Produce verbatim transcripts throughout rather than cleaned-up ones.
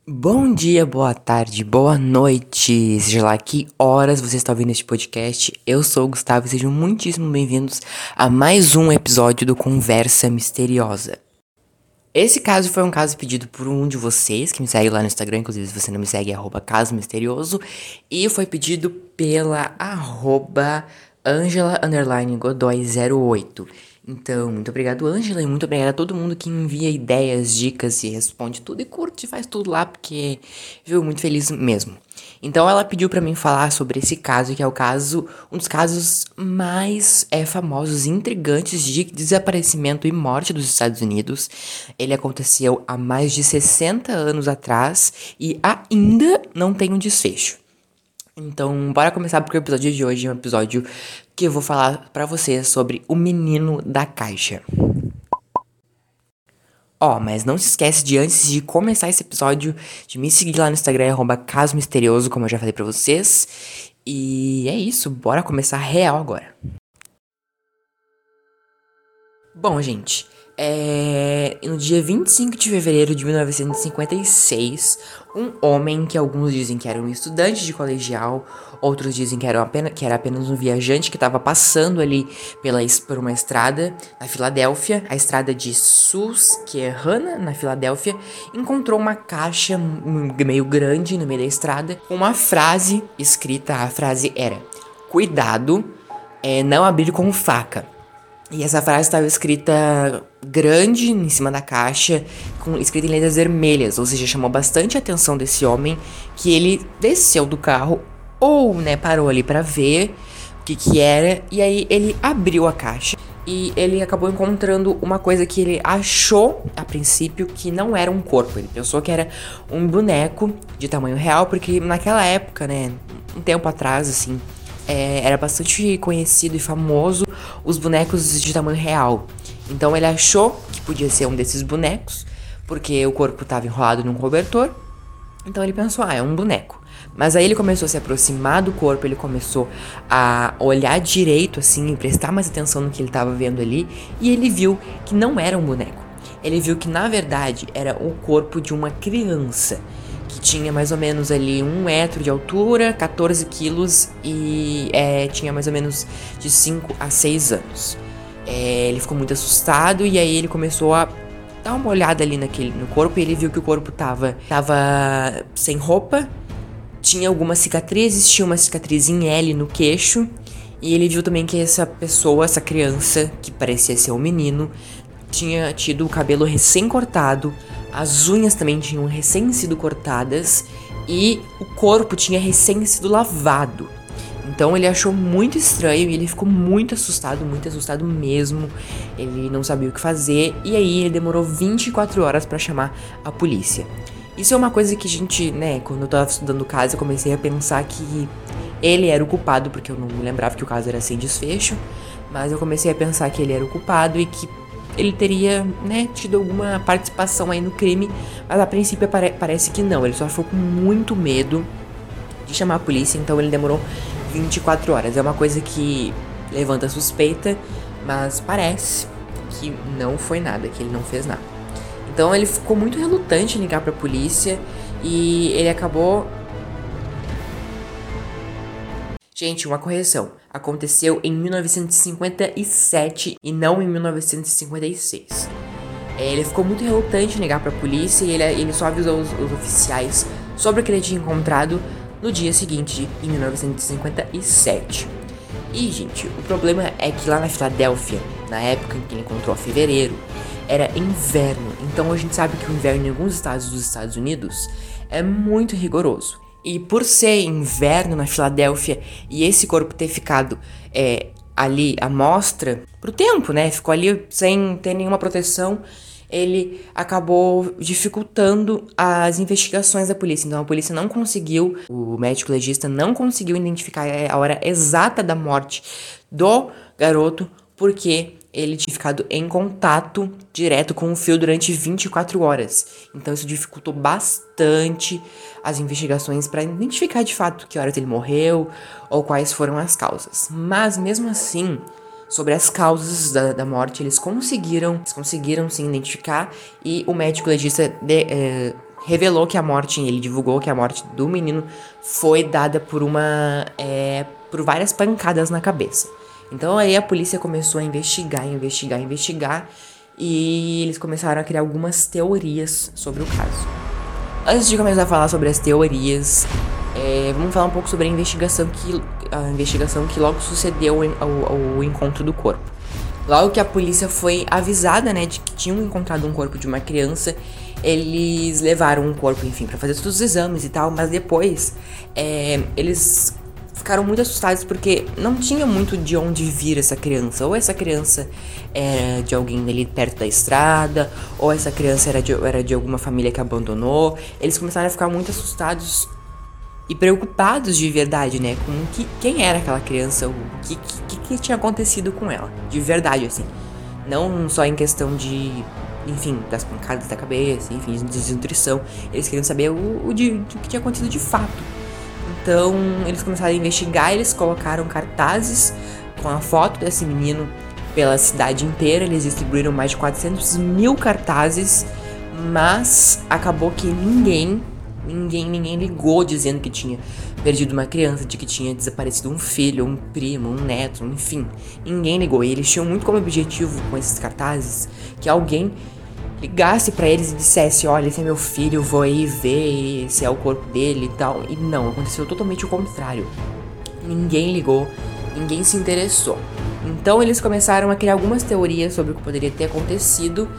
Bom dia, boa tarde, boa noite, seja lá que horas você está ouvindo este podcast. Eu sou o Gustavo e sejam muitíssimo bem-vindos a mais um episódio do Conversa Misteriosa. Esse caso foi um caso pedido por um de vocês, que me segue lá no Instagram, inclusive se você não me segue é arroba caso misterioso, e foi pedido pela arroba Angela underline Godoy zero oito. Então, muito obrigado, Angela, e muito obrigado a todo mundo que envia ideias, dicas e responde tudo e curte e faz tudo lá, porque viu, muito feliz mesmo. Então, ela pediu pra mim falar sobre esse caso, que é o caso, um dos casos mais é, famosos e intrigantes de desaparecimento e morte dos Estados Unidos. Ele aconteceu há mais de sessenta anos atrás e ainda não tem um desfecho. Então, bora começar porque o episódio de hoje é um episódio que eu vou falar pra vocês sobre o menino da caixa. Ó, mas não se esquece de antes de começar esse episódio, de me seguir lá no Instagram, arroba caso misterioso, como eu já falei pra vocês. E é isso, bora começar real agora. Bom, gente, é... no dia vinte e cinco de fevereiro de mil novecentos e cinquenta e seis, um homem que alguns dizem que era um estudante de colegial, outros dizem que era apenas, que era apenas um viajante que estava passando ali pela, por uma estrada na Filadélfia, a estrada de Susquehanna, na Filadélfia, encontrou uma caixa meio grande no meio da estrada, com uma frase escrita, a frase era: "Cuidado, é, não abrir com faca". E essa frase estava escrita grande em cima da caixa, com, escrita em letras vermelhas, ou seja, chamou bastante a atenção desse homem, que ele desceu do carro, ou, né, parou ali pra ver o que que era, e aí ele abriu a caixa, e ele acabou encontrando uma coisa que ele achou, a princípio, que não era um corpo. Ele pensou que era um boneco de tamanho real, porque naquela época, né, um tempo atrás, assim, É, era bastante conhecido e famoso os bonecos de tamanho real. Então ele achou que podia ser um desses bonecos, porque o corpo estava enrolado num cobertor. Então ele pensou, ah, é um boneco. Mas aí ele começou a se aproximar do corpo, ele começou a olhar direito, assim, e prestar mais atenção no que ele estava vendo ali. E ele viu que não era um boneco. Ele viu que, na verdade, era o corpo de uma criança que tinha mais ou menos ali um metro de altura, quatorze quilos e é, tinha mais ou menos de cinco a seis anos. É, ele ficou muito assustado e aí ele começou a dar uma olhada ali naquele, no corpo e ele viu que o corpo tava, tava sem roupa, tinha algumas cicatrizes, tinha uma cicatriz em L no queixo e ele viu também que essa pessoa, essa criança, que parecia ser um menino, tinha tido o cabelo recém-cortado, as unhas também tinham recém sido cortadas e o corpo tinha recém sido lavado. Então ele achou muito estranho e ele ficou muito assustado, muito assustado mesmo. Ele não sabia o que fazer e aí ele demorou vinte e quatro horas pra chamar a polícia. Isso é uma coisa que a gente, né, quando eu tava estudando o caso, eu comecei a pensar que ele era o culpado, porque eu não me lembrava que o caso era sem desfecho, mas eu comecei a pensar que ele era o culpado e que ele teria, né, tido alguma participação aí no crime, mas a princípio pare- parece que não. Ele só ficou com muito medo de chamar a polícia, então ele demorou vinte e quatro horas. É uma coisa que levanta suspeita, mas parece que não foi nada, que ele não fez nada. Então ele ficou muito relutante em ligar pra polícia e ele acabou... Gente, uma correção. Aconteceu em mil novecentos e cinquenta e sete e não em mil novecentos e cinquenta e seis. É, ele ficou muito relutante em ligar pra polícia e ele, ele só avisou os, os oficiais sobre o que ele tinha encontrado no dia seguinte, em mil novecentos e cinquenta e sete. E, gente, o problema é que lá na Filadélfia, na época em que ele encontrou, a fevereiro, era inverno. Então a gente sabe que o inverno em alguns estados dos Estados Unidos é muito rigoroso. E por ser inverno na Filadélfia e esse corpo ter ficado é, ali à mostra pro tempo, né? Ficou ali sem ter nenhuma proteção, ele acabou dificultando as investigações da polícia. Então a polícia não conseguiu, o médico legista não conseguiu identificar a hora exata da morte do garoto, porque ele tinha ficado em contato direto com o fio durante vinte e quatro horas. Então isso dificultou bastante as investigações para identificar de fato que horas ele morreu ou quais foram as causas. Mas mesmo assim, sobre as causas da, da morte, eles conseguiram, eles conseguiram sim identificar e o médico legista de, é, revelou que a morte, ele divulgou que a morte do menino foi dada por uma, é, por várias pancadas na cabeça. Então aí a polícia começou a investigar, investigar, investigar, e eles começaram a criar algumas teorias sobre o caso. Antes de começar a falar sobre as teorias, é, vamos falar um pouco sobre a investigação que, a investigação que logo sucedeu ao, ao encontro do corpo. Logo que a polícia foi avisada, né, de que tinham encontrado um corpo de uma criança, eles levaram o corpo, enfim, pra fazer todos os exames e tal, mas depois é, eles ficaram muito assustados porque não tinha muito de onde vir essa criança. Ou essa criança era de alguém ali perto da estrada, ou essa criança era de, era de alguma família que abandonou. Eles começaram a ficar muito assustados e preocupados de verdade, né, com que, quem era aquela criança, o que, que, que tinha acontecido com ela, de verdade, assim. Não só em questão de, enfim, das pancadas da cabeça, enfim, de desnutrição. Eles queriam saber o, o, de, o que tinha acontecido de fato. Então, eles começaram a investigar, eles colocaram cartazes com a foto desse menino pela cidade inteira. Eles distribuíram mais de quatrocentos mil cartazes, mas acabou que ninguém... Ninguém, ninguém ligou dizendo que tinha perdido uma criança, de que tinha desaparecido um filho, um primo, um neto, enfim. Ninguém ligou. E eles tinham muito como objetivo com esses cartazes que alguém ligasse pra eles e dissesse: olha, esse é meu filho, vou aí ver se é o corpo dele e tal. E não, aconteceu totalmente o contrário. Ninguém ligou, ninguém se interessou. Então eles começaram a criar algumas teorias sobre o que poderia ter acontecido.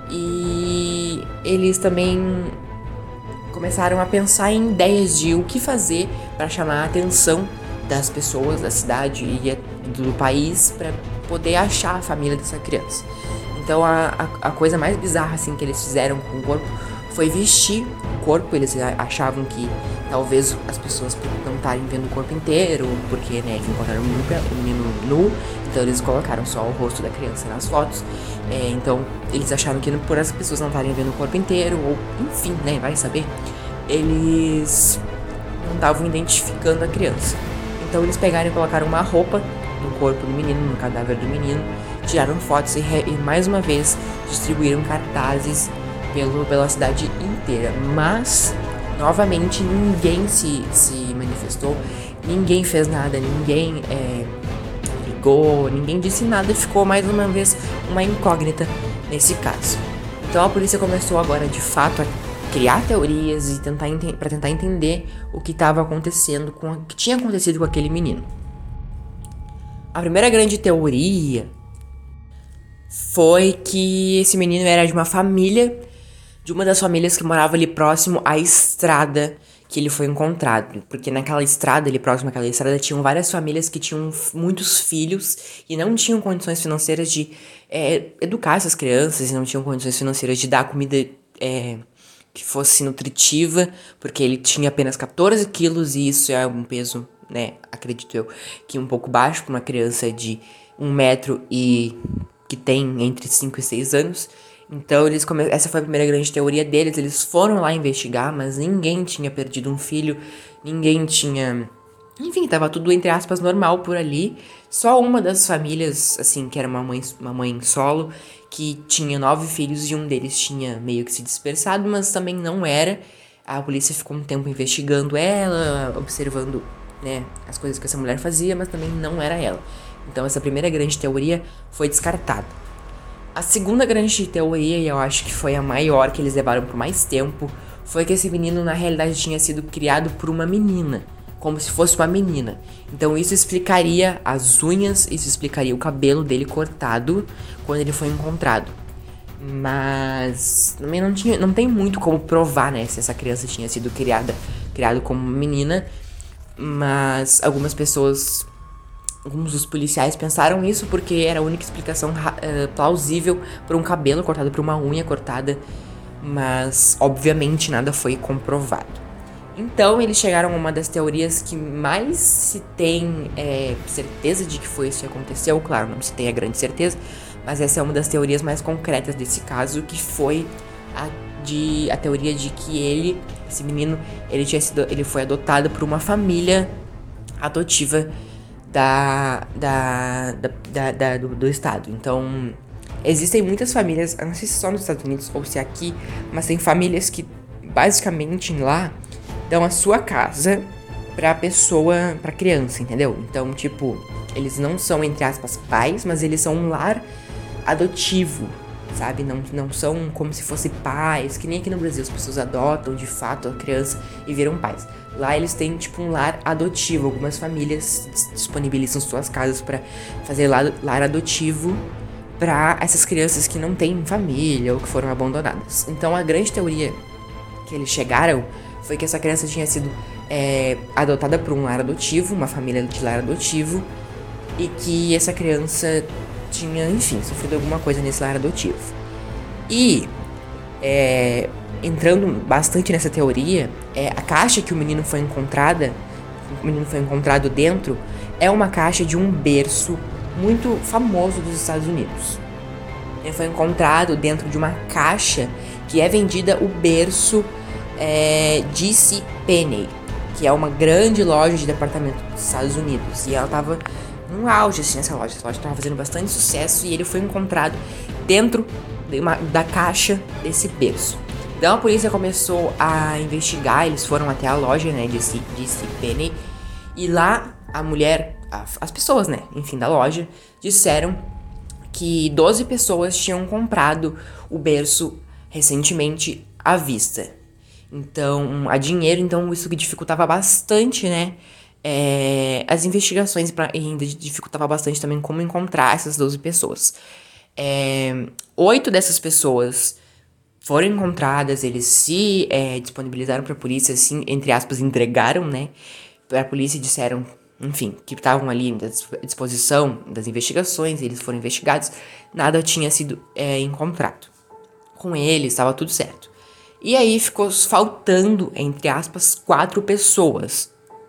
E eles também começaram a pensar em ideias de o que fazer para chamar a atenção das pessoas da cidade e do país para poder achar a família dessa criança. Então a, a, a coisa mais bizarra assim que eles fizeram com o corpo foi vestir o corpo. Eles achavam que talvez as pessoas não estarem vendo o corpo inteiro, porque, né, eles encontraram o menino, o menino nu, então eles colocaram só o rosto da criança nas fotos. É, então eles acharam que por as pessoas não estarem vendo o corpo inteiro, ou enfim, né, vai saber, eles não estavam identificando a criança. Então eles pegaram e colocaram uma roupa no corpo do menino, no cadáver do menino, tiraram fotos e, re, e mais uma vez distribuíram cartazes pelo, pela cidade inteira. Mas, novamente, ninguém se, se manifestou, ninguém fez nada, ninguém é, ligou, ninguém disse nada. Ficou mais uma vez uma incógnita nesse caso. Então a polícia começou agora de fato a criar teorias e tentar para tentar entender o que estava acontecendo, com o que tinha acontecido com aquele menino. A primeira grande teoria foi que esse menino era de uma família, de uma das famílias que morava ali próximo à estrada que ele foi encontrado. Porque naquela estrada, ali próximo àquela estrada, tinham várias famílias que tinham muitos filhos e não tinham condições financeiras de é, educar essas crianças, e não tinham condições financeiras de dar comida é, que fosse nutritiva, porque ele tinha apenas catorze quilos e isso é um peso, né, acredito eu, que um pouco baixo para uma criança de um metro e que tem entre cinco e seis anos. Então eles come... essa foi a primeira grande teoria deles. Eles foram lá investigar, mas ninguém tinha perdido um filho, ninguém tinha... Enfim, tava tudo, entre aspas, normal por ali. Só uma das famílias, assim, que era uma mãe, uma mãe solo, que tinha nove filhos e um deles tinha meio que se dispersado, mas também não era. A polícia ficou um tempo investigando ela, observando, né, as coisas que essa mulher fazia, mas também não era ela. Então essa primeira grande teoria foi descartada. A segunda grande teoria, e eu acho que foi a maior, que eles levaram por mais tempo, foi que esse menino na realidade tinha sido criado por uma menina, como se fosse uma menina. Então isso explicaria as unhas, isso explicaria o cabelo dele cortado quando ele foi encontrado. Mas também não, tinha, não tem muito como provar, né, se essa criança tinha sido criada, criada como menina. Mas algumas pessoas, alguns dos policiais pensaram isso porque era a única explicação uh, plausível para um cabelo cortado, para uma unha cortada. Mas obviamente nada foi comprovado. Então eles chegaram a uma das teorias que mais se tem é, certeza de que foi isso que aconteceu. Claro, não se tem a grande certeza, mas essa é uma das teorias mais concretas desse caso, que foi a, de, a teoria de que ele, esse menino, ele, tinha sido, ele foi adotado por uma família adotiva da, da, da, da, da do, do estado. Então existem muitas famílias, eu não sei se só nos Estados Unidos ou se aqui, mas tem famílias que basicamente lá dão a sua casa pra pessoa, pra criança, entendeu? Então, tipo, eles não são, entre aspas, pais, mas eles são um lar adotivo, sabe? Não, não são como se fossem pais, que nem aqui no Brasil as pessoas adotam de fato a criança e viram pais. Lá eles têm tipo um lar adotivo, algumas famílias disponibilizam suas casas pra fazer lar, lar adotivo pra essas crianças que não têm família ou que foram abandonadas. Então a grande teoria que eles chegaram foi que essa criança tinha sido é, adotada por um lar adotivo, uma família de lar adotivo, e que essa criança tinha, enfim, sofrido alguma coisa nesse lar adotivo. E, é, entrando bastante nessa teoria, é, a caixa que o menino foi encontrada, o menino foi encontrado dentro, é uma caixa de um berço muito famoso dos Estados Unidos. Ele foi encontrado dentro de uma caixa que é vendida o berço é, JCPenney, que é uma grande loja de departamento dos Estados Unidos. E ela tava no auge, assim, essa loja. Essa loja tava fazendo bastante sucesso e ele foi encontrado dentro de uma, da caixa desse berço. Então a polícia começou a investigar, eles foram até a loja, né, de JCPenney, e lá a mulher, a, as pessoas, né, enfim, da loja, disseram que doze pessoas tinham comprado o berço recentemente à vista. Então, a dinheiro, então isso que dificultava bastante, né, é, as investigações pra, e ainda dificultava bastante também como encontrar essas doze pessoas. É, oito dessas pessoas foram encontradas, eles se é, disponibilizaram pra polícia, assim, entre aspas, entregaram, né, pra polícia e disseram, enfim, que estavam ali à disposição das investigações, eles foram investigados, nada tinha sido é, encontrado. Com eles, estava tudo certo. E aí ficou faltando, entre aspas, quatro pessoas.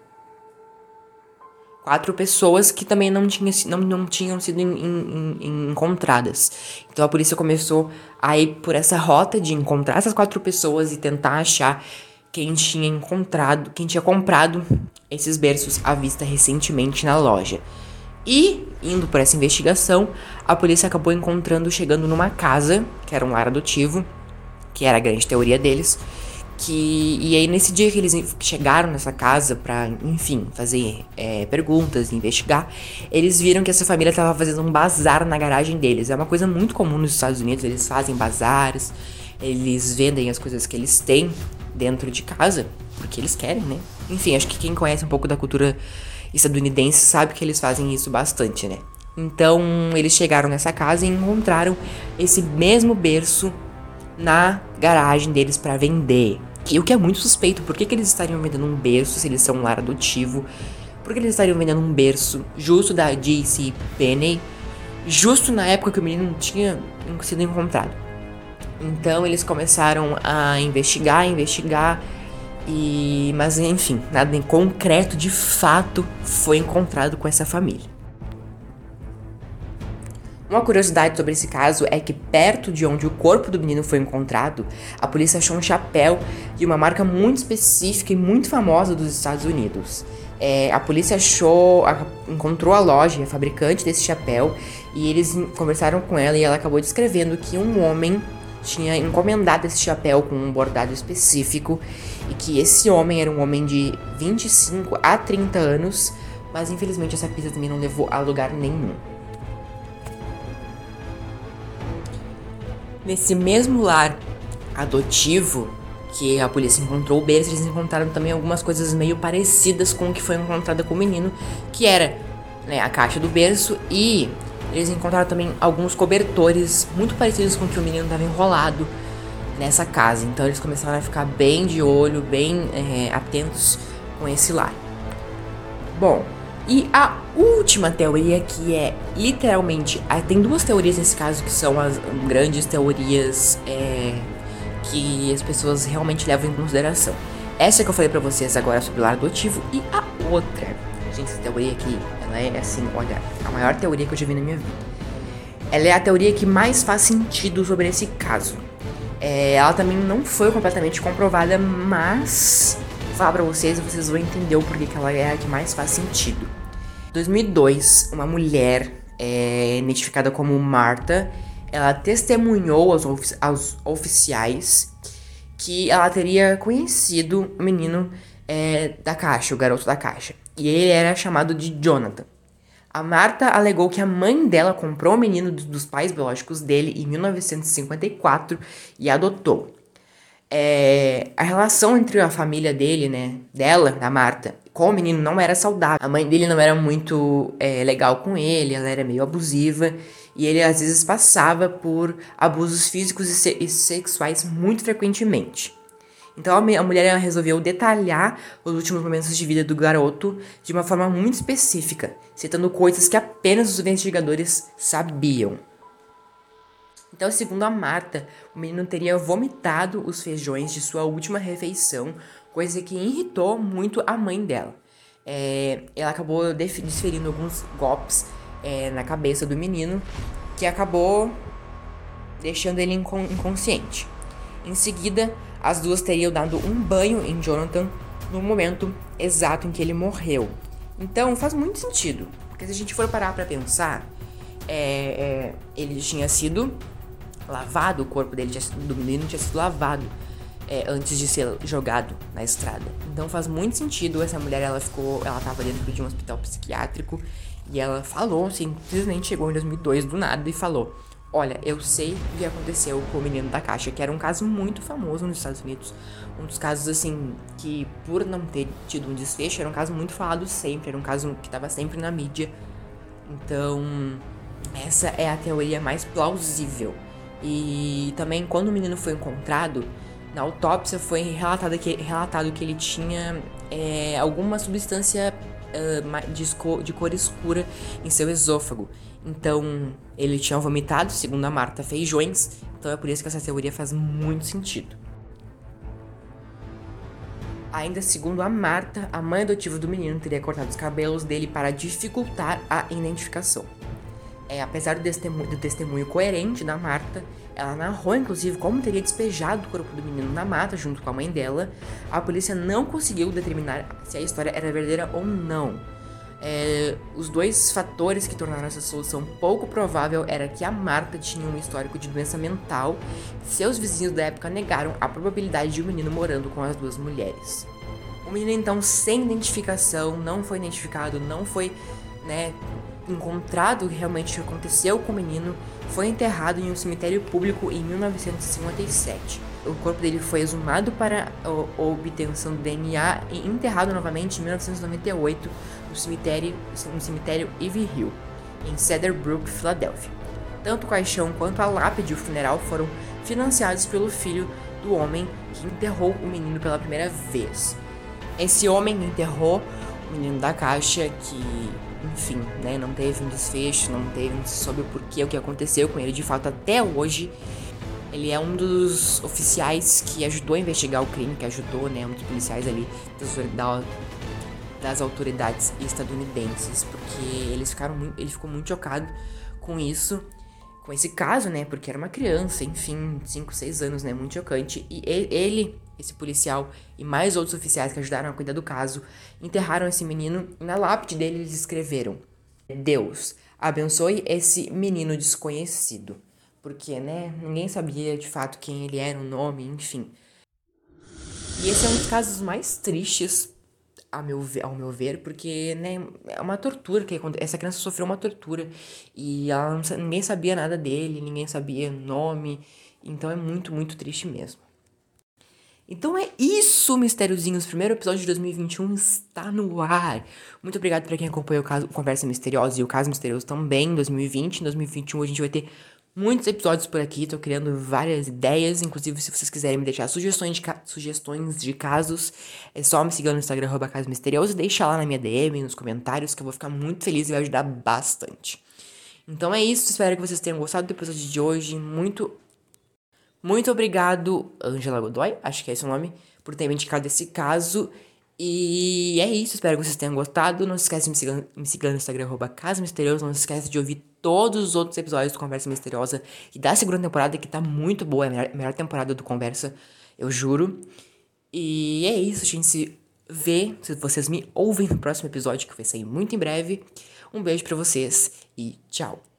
Quatro pessoas que também não, tinha, não, não tinham sido in, in, in, encontradas. Então a polícia começou a ir por essa rota de encontrar essas quatro pessoas e tentar achar quem tinha encontrado, quem tinha comprado esses berços à vista recentemente na loja. E, indo por essa investigação, a polícia acabou encontrando, chegando numa casa, que era um lar adotivo, que era a grande teoria deles, que, e aí nesse dia que eles chegaram nessa casa pra, enfim, fazer é, perguntas, investigar, eles viram que essa família tava fazendo um bazar na garagem deles. É uma coisa muito comum nos Estados Unidos, eles fazem bazares, eles vendem as coisas que eles têm dentro de casa, porque eles querem, né? Enfim, acho que quem conhece um pouco da cultura estadunidense sabe que eles fazem isso bastante, né? Então, eles chegaram nessa casa e encontraram esse mesmo berço na garagem deles pra vender. E o que é muito suspeito, por que, que eles estariam vendendo um berço se eles são um lar adotivo? Por que eles estariam vendendo um berço justo da JCPenney, justo na época que o menino tinha sido encontrado? Então eles começaram a investigar, investigar, e mas enfim, nada em concreto de fato foi encontrado com essa família. Uma curiosidade sobre esse caso é que perto de onde o corpo do menino foi encontrado, a polícia achou um chapéu de uma marca muito específica e muito famosa dos Estados Unidos. É, a polícia achou, a, encontrou a loja, a fabricante desse chapéu, e eles conversaram com ela e ela acabou descrevendo que um homem tinha encomendado esse chapéu com um bordado específico e que esse homem era um homem de vinte e cinco a trinta anos, mas infelizmente essa pista também não levou a lugar nenhum. Nesse mesmo lar adotivo que a polícia encontrou o berço, eles encontraram também algumas coisas meio parecidas com o que foi encontrada com o menino, que era, né, a caixa do berço, e eles encontraram também alguns cobertores muito parecidos com o que o menino estava enrolado nessa casa. Então eles começaram a ficar bem de olho, bem é, atentos com esse lar. Bom, e a última teoria, que é literalmente... Tem duas teorias nesse caso que são as grandes teorias é, que as pessoas realmente levam em consideração. Essa que eu falei pra vocês agora sobre o lar adotivo, e a outra... Gente, essa teoria aqui, ela é assim, olha, a maior teoria que eu já vi na minha vida. Ela é a teoria que mais faz sentido sobre esse caso. É, ela também não foi completamente comprovada, mas vou falar pra vocês e vocês vão entender o porquê que ela é a que mais faz sentido. Em dois mil e dois, uma mulher é, identificada como Martha, ela testemunhou aos, ofici- aos oficiais que ela teria conhecido o menino é, da caixa, o garoto da caixa. E ele era chamado de Jonathan. A Marta alegou que a mãe dela comprou o menino dos pais biológicos dele em mil novecentos e cinquenta e quatro e adotou. É, a relação entre a família dele, né, dela, da Marta, com o menino não era saudável. A mãe dele não era muito é, legal com ele, ela era meio abusiva e ele às vezes passava por abusos físicos e, se e sexuais muito frequentemente. Então a, a mulher ela resolveu detalhar os últimos momentos de vida do garoto de uma forma muito específica, citando coisas que apenas os investigadores sabiam. Então, segundo a Marta, o menino teria vomitado os feijões de sua última refeição, coisa que irritou muito a mãe dela. É, ela acabou desferindo alguns golpes é, na cabeça do menino, que acabou deixando ele incon inconsciente. Em seguida, as duas teriam dado um banho em Jonathan no momento exato em que ele morreu. Então, faz muito sentido, porque se a gente for parar pra pensar, é, é, ele tinha sido lavado, o corpo dele tinha, do menino tinha sido lavado é, antes de ser jogado na estrada. Então faz muito sentido. Essa mulher, ela ficou, ela tava dentro de um hospital psiquiátrico e ela falou, simplesmente chegou em dois mil e dois do nada e falou: olha, eu sei o que aconteceu com o menino da caixa, que era um caso muito famoso nos Estados Unidos, um dos casos assim que, por não ter tido um desfecho, era um caso muito falado sempre, era um caso que tava sempre na mídia. Então essa é a teoria mais plausível. E também, quando o menino foi encontrado, na autópsia foi relatado que, relatado que ele tinha é, alguma substância uh, de, cor, de cor escura em seu esôfago. Então, ele tinha vomitado, segundo a Marta, feijões. Então é por isso que essa teoria faz muito sentido. Ainda segundo a Marta, a mãe adotiva do menino teria cortado os cabelos dele para dificultar a identificação. É, apesar do testemunho, do testemunho coerente da Marta, ela narrou inclusive como teria despejado o corpo do menino na mata junto com a mãe dela. A polícia não conseguiu determinar se a história era verdadeira ou não. É, os dois fatores que tornaram essa solução pouco provável era que a Marta tinha um histórico de doença mental e seus vizinhos da época negaram a probabilidade de um menino morando com as duas mulheres. O menino, então, sem identificação, não foi identificado, não foi, né, encontrado o que realmente aconteceu com o menino, foi enterrado em um cemitério público em mil novecentos e cinquenta e sete. O corpo dele foi exumado para a obtenção do D N A e enterrado novamente em mil novecentos e noventa e oito no cemitério, no cemitério Ivy Hill, em Cedar Brook, Filadélfia. Tanto o caixão quanto a lápide e o funeral foram financiados pelo filho do homem que enterrou o menino pela primeira vez. Esse homem enterrou o menino da caixa, que, enfim, né, não teve um desfecho, não teve, não se soube o porquê, o que aconteceu com ele de fato até hoje. Ele é um dos oficiais que ajudou a investigar o crime, que ajudou, né, um dos policiais ali das, das autoridades estadunidenses, porque eles ficaram muito, ele ficou muito chocado com isso, com esse caso, né, porque era uma criança, enfim, cinco, seis anos, né, muito chocante. E ele, esse policial e mais outros oficiais que ajudaram a cuidar do caso, enterraram esse menino e na lápide dele eles escreveram: Deus, abençoe esse menino desconhecido. Porque, né, ninguém sabia de fato quem ele era, o nome, enfim. E esse é um dos casos mais tristes, a meu ver, ao meu ver, porque, né, é uma tortura, que essa criança sofreu uma tortura e ela não, ninguém sabia nada dele, ninguém sabia o nome, então é muito, muito triste mesmo. Então é isso, Mistériozinhos. O primeiro episódio de dois mil e vinte e um está no ar. Muito obrigado para quem acompanhou o caso Conversa Misteriosa e o Caso Misterioso também em dois mil e vinte. Em dois mil e vinte e um a gente vai ter muitos episódios por aqui. Tô criando várias ideias. Inclusive, se vocês quiserem me deixar sugestões de, ca- sugestões de casos, é só me seguir no Instagram, arroba Caso Misterioso. Deixa lá na minha D M, nos comentários, que eu vou ficar muito feliz e vai ajudar bastante. Então é isso. Espero que vocês tenham gostado do episódio de hoje. Muito Muito obrigado, Angela Godoy, acho que é esse o nome, por ter me indicado esse caso. E é isso, espero que vocês tenham gostado. Não se esquece de me seguir, me seguir no Instagram, arroba Casa Misteriosa. Não se esquece de ouvir todos os outros episódios do Conversa Misteriosa e da segunda temporada, que tá muito boa, é a melhor, melhor temporada do Conversa, eu juro. E é isso, a gente se vê, se vocês me ouvem no próximo episódio, que vai sair muito em breve. Um beijo pra vocês e tchau.